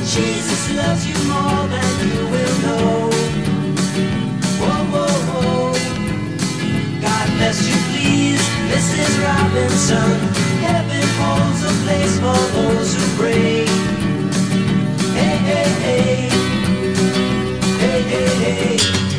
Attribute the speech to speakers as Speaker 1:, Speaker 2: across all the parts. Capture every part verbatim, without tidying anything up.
Speaker 1: Jesus loves you more than you will know. Whoa, whoa, whoa. God bless you, please, Missus Robinson. Heaven holds a place for those who pray. Hey, hey, hey. Hey, hey, hey.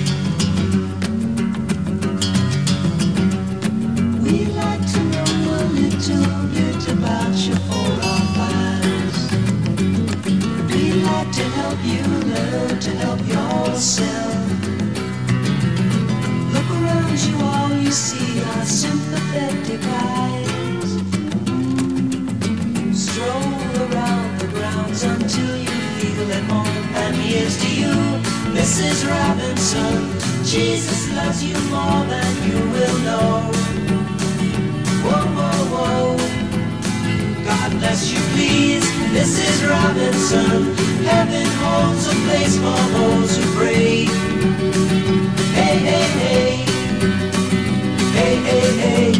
Speaker 1: We like to know a little bit about you for our lives. We like to help you learn to help yourself. Look around you, all you see are sympathetic eyes. Stroll around the grounds until you feel at home. And here's to you, Missus Robinson. Jesus loves you more than you will know. Whoa, whoa, whoa. God bless you, please, Missus Robinson. Heaven holds a place for those who pray. Hey, hey, hey. Hey, hey, hey.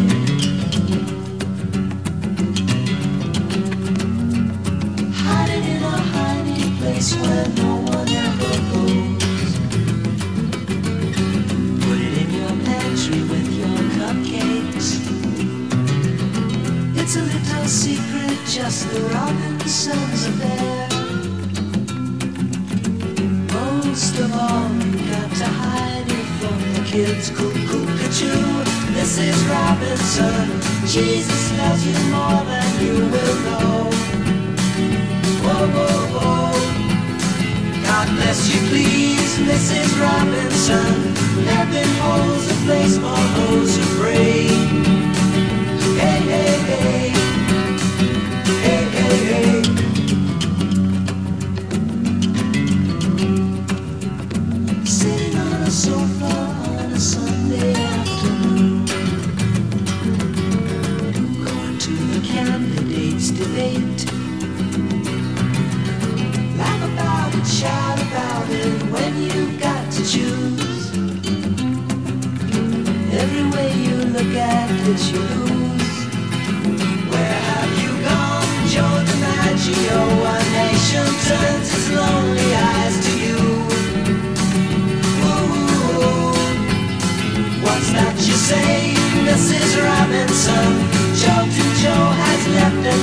Speaker 1: Hiding in a hiding place where no one ever goes. Put it in your pantry with your cupcakes. It's a little secret, just the Robinsons affair. Most of all, you got to hide it from the kids. Cuckoo-cuckoo, Missus Robinson. Jesus loves you more than you will know. Whoa, whoa, whoa. God bless you, please, Missus Robinson. Heaven holds a place for those who pray. Hey, hey, hey. Hey, hey, hey. Sitting on a sofa on a Sunday afternoon, going to the candidates' debate. Laugh about it, shout about it when you've got to choose. Every way you look at it, you lose. Where have you gone, Joe DiMaggio? A nation turns its lonely eyes to you. Ooh, what's that you say, Missus Robinson? Joe to Joe has left us